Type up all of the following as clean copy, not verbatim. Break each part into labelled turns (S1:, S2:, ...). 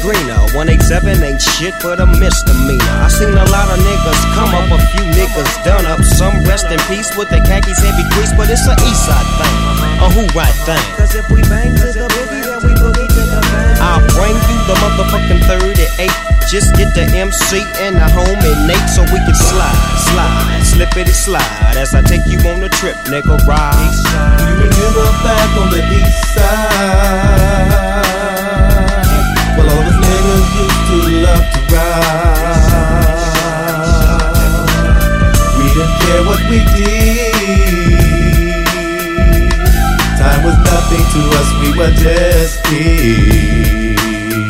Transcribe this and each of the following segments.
S1: greener. 187 ain't shit but a misdemeanor. I seen a lot of niggas come up, a few niggas done up. Some rest in peace with their khakis heavy grease, but it's a east side thing, a who right thing. Cause if we bang to the boogie, then we boogie to the bang. I'll bring you the motherfucking 38. Just get the MC and the homie Nate so we can slide, slippity slide as I take you on a trip, nigga, ride.
S2: You remember back on the east side? Well, all the niggas used to love to ride. We didn't care what we did. Time was nothing to us, we were just kids.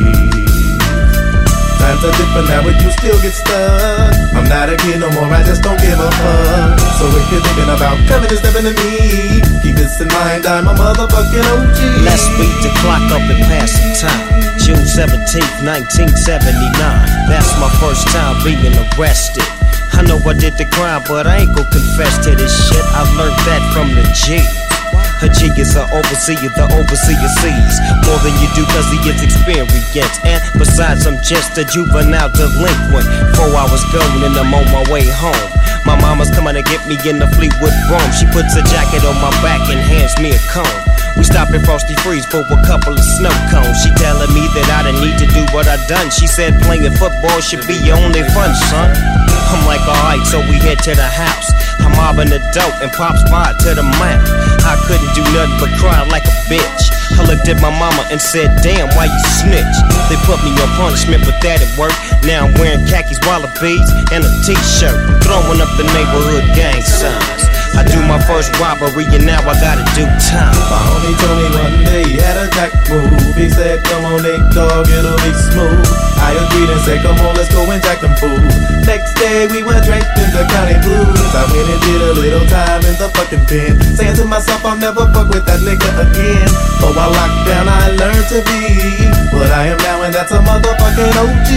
S2: Times are different now, but you still get stuck. I'm not a kid no more, I just don't give a fuck. So if you're thinking about coming and stepping to me, keep this in mind, I'm a motherfucking OG.
S1: Let's beat the clock up and pass the time. June 17th, 1979. That's my first time being arrested. I know I did the crime, but I ain't gon' confess to this shit. I learned that from the G. A G is an overseer, the overseer sees more than you do cause he is experienced. And besides, I'm just a juvenile delinquent. 4 hours gone and I'm on my way home. My mama's coming to get me in the Fleetwood Rome. She puts a jacket on my back and hands me a comb. We stop at Frosty Freeze for a couple of snow cones. She telling me that I didn't need to do what I done. She said playing football should be your only fun, son. I'm like, alright, so we head to the house. I'm mobbing the dope and Pop's by to the mouth. I couldn't do nothing but cry like a bitch. I looked at my mama and said, damn, why you snitch? They put me on punishment, but that it worked. Now I'm wearing khakis, wallabies, and a t-shirt. Throwing up the neighborhood gang signs. I do my first robbery and now I gotta do time.
S2: My homie told me one day he had a jack move. He said, come on, Nick Dog, it'll be smooth. I agreed and said, come on, let's go and jack them fools. Next day we went straight into county blues. I went and did a little time in the fucking pen, saying to myself, I'll never fuck with that nigga again. But while locked down I learned to be what I am now, and that's a motherfucking OG.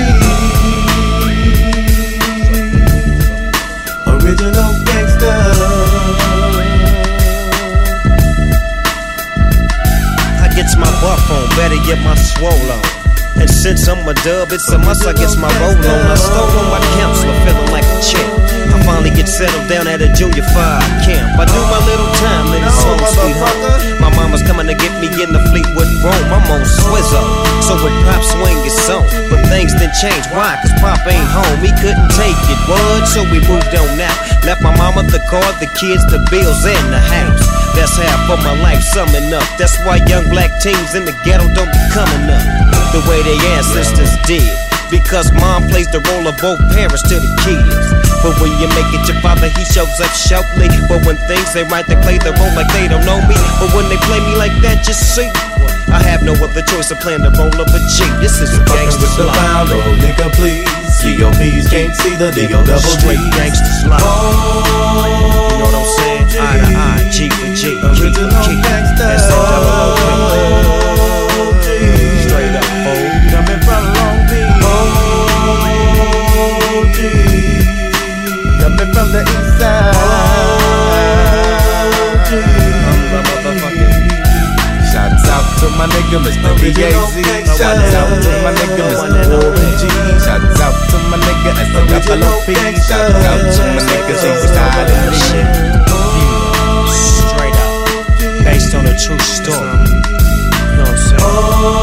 S2: Original gangster.
S1: Gets my buff on, better get my swole on. And since I'm a dub, it's a must I gets my roll on. I stole on my counselor, feeling like a champ. I finally get settled down at a junior 5 camp. I do my little time in the home sweet home. My mama's coming to get me in the Fleetwood Rome. I'm on Swizzo, so with Pop swing it's on. But things didn't change, why? Cause Pop ain't home, he couldn't take it, what? So we moved on out. Left my mama the car, the kids, the bills, and the house. That's half of my life summing up. That's why young black teens in the ghetto don't be coming up the way their ancestors did. Because mom plays the role of both parents to the kids. But when you make it your father, he shows up sharply. But when things ain't right, they play the role like they don't know me. But when they play me like that, just see, I have no other choice of playing the role of a G. This is a gangster's life.
S2: Oh, nigga, please. COPs can't see the D-O double G.
S1: Straight gangster's life. You know what I'm saying? Eye to eye, G for G, G for G. That's the double O-P. Straight up, fool.
S2: Coming from Long Beach. OG. Coming from the east side. OG. I'm the motherfucking. Shouts out to my nigga Mr. B.A.Z. Shouts out to my nigga Mr. OG. Shouts out to my nigga S.O.P. Shouts out to my niggas inside in the shit.
S1: Straight up, based on a true story. You know what I'm saying?